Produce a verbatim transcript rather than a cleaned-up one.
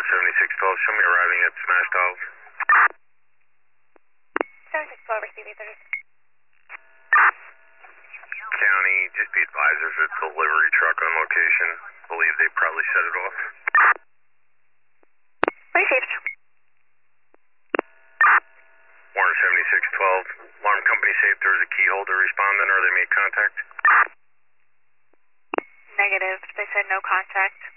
seventy-six twelve, show me arriving at Smash Dolls. seventy-six twelve, receiving thirty. County, just be advised there's a delivery truck on location. Believe they probably shut it off. Received. Warren seventy-six twelve, alarm company say if there was a key holder responding or they made contact? Negative. They said no contact.